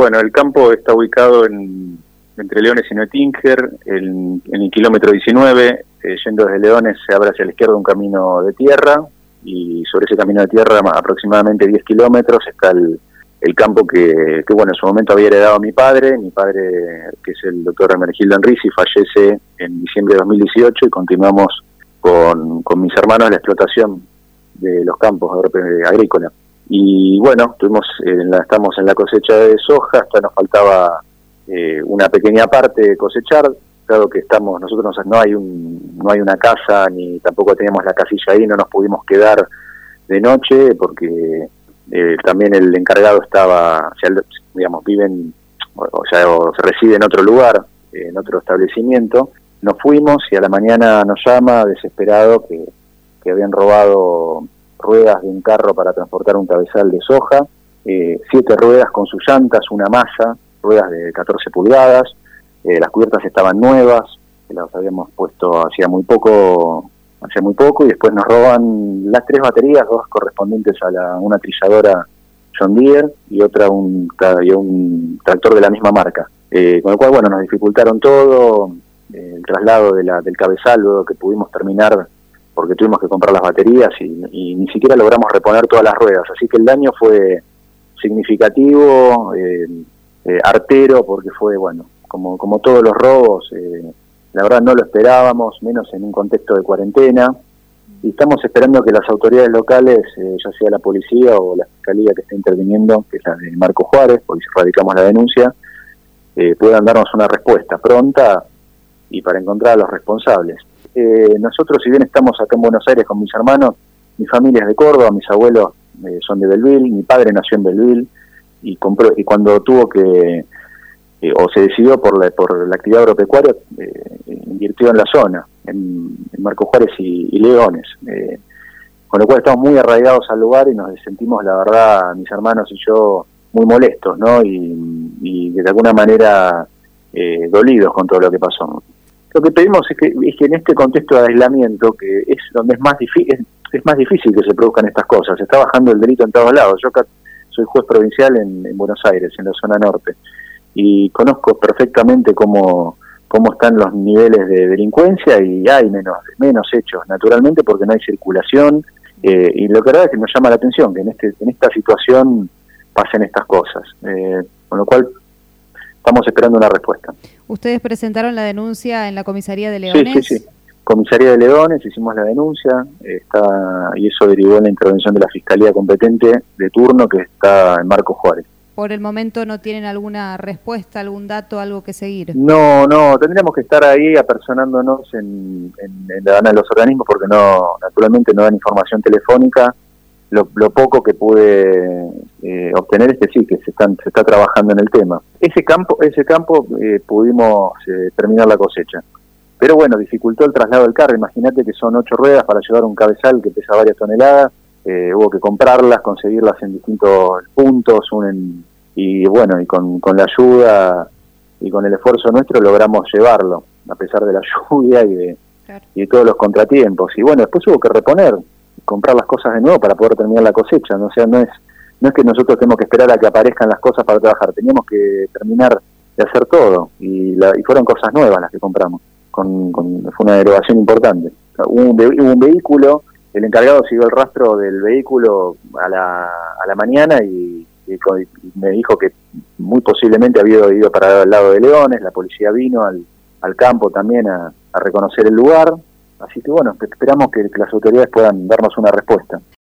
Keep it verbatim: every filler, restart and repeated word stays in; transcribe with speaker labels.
Speaker 1: Bueno, el campo está ubicado en, entre Leones y Neutinker, en, en el kilómetro diecinueve, eh, yendo desde Leones se abre hacia la izquierda un camino de tierra, y sobre ese camino de tierra, aproximadamente diez kilómetros, está el, el campo que, que, bueno, en su momento había heredado a mi padre. Mi padre, que es el doctor Hermenegildo Enrisi, fallece en diciembre de dos mil dieciocho y continuamos con, con mis hermanos la explotación de los campos agrícolas. Y bueno, tuvimos, en la, estamos en la cosecha de soja, hasta nos faltaba eh, una pequeña parte de cosechar, dado que estamos, nosotros no hay un, no hay una casa, ni tampoco teníamos la casilla ahí, no nos pudimos quedar de noche, porque eh, también el encargado estaba, o sea, digamos, viven, o sea, o se reside en otro lugar, en otro establecimiento. Nos fuimos y a la mañana nos llama, desesperado, que, que habían robado ruedas de un carro para transportar un cabezal de soja, eh, siete ruedas con sus llantas, una masa, ruedas de catorce pulgadas, eh, las cubiertas estaban nuevas, las habíamos puesto hacía muy poco, hacía muy poco, y después nos roban las tres baterías, dos correspondientes a la, una trilladora John Deere y otra un, y un tractor de la misma marca, eh, con lo cual, bueno, nos dificultaron todo, eh, el traslado de la, del cabezal, luego que pudimos terminar, porque tuvimos que comprar las baterías y, y ni siquiera logramos reponer todas las ruedas, así que el daño fue significativo, eh, eh, artero, porque fue, bueno, como, como todos los robos, eh, la verdad no lo esperábamos, menos en un contexto de cuarentena, y estamos esperando que las autoridades locales, eh, ya sea la policía o la fiscalía que está interviniendo, que es la de Marcos Juárez, porque radicamos la denuncia, eh, puedan darnos una respuesta pronta y para encontrar a los responsables. Eh, nosotros, si bien estamos acá en Buenos Aires con mis hermanos, mi familia es de Córdoba, mis abuelos eh, son de Belville, mi padre nació en Belville y compró, y cuando tuvo que, eh, o se decidió por la, por la actividad agropecuaria, eh, invirtió en la zona, en, en Marcos Juárez y, y Leones, eh, con lo cual estamos muy arraigados al lugar y nos sentimos, la verdad, mis hermanos y yo, muy molestos, ¿no? Y, y de alguna manera eh, dolidos con todo lo que pasó. Lo que pedimos es que, es que en este contexto de aislamiento, que es donde es más difícil, es, es más difícil que se produzcan estas cosas, se está bajando el delito en todos lados. Yo acá soy juez provincial en, en Buenos Aires, en la zona norte, y conozco perfectamente cómo, cómo están los niveles de delincuencia, y hay menos, menos hechos, naturalmente, porque no hay circulación, eh, y lo que verdad es que nos llama la atención que en, este, en esta situación pasen estas cosas, eh, con lo cual estamos esperando una respuesta.
Speaker 2: ¿Ustedes presentaron la denuncia en la comisaría de Leones?
Speaker 1: Sí, sí, sí. Comisaría de Leones, hicimos la denuncia, está, y eso derivó en la intervención de la Fiscalía competente de turno, que está en Marcos Juárez.
Speaker 2: ¿Por el momento no tienen alguna respuesta, algún dato, algo que seguir?
Speaker 1: No, no, tendríamos que estar ahí apersonándonos en, en, en la gana de los organismos, porque no, naturalmente no dan información telefónica. Lo, lo poco que pude eh, obtener es que sí, que se, están, se está trabajando en el tema. Ese campo, ese campo eh, pudimos eh, terminar la cosecha. Pero bueno, dificultó el traslado del carro. Imagínate que son ocho ruedas para llevar un cabezal que pesa varias toneladas. Eh, hubo que comprarlas, conseguirlas en distintos puntos, un en, y bueno, y con, con la ayuda y con el esfuerzo nuestro logramos llevarlo, a pesar de la lluvia y de, claro. y de todos los contratiempos. Y bueno, después hubo que reponer, comprar las cosas de nuevo para poder terminar la cosecha, ¿no? O sea, no es no es que nosotros tenemos que esperar a que aparezcan las cosas para trabajar, teníamos que terminar de hacer todo, y, la, y fueron cosas nuevas las que compramos, con, con fue una derogación importante. O sea, hubo, un, hubo un vehículo, el encargado siguió el rastro del vehículo a la, a la mañana y, y, y me dijo que muy posiblemente había ido para el lado de Leones, la policía vino al, al campo también a, a reconocer el lugar. Así que bueno, esperamos que las autoridades puedan darnos una respuesta.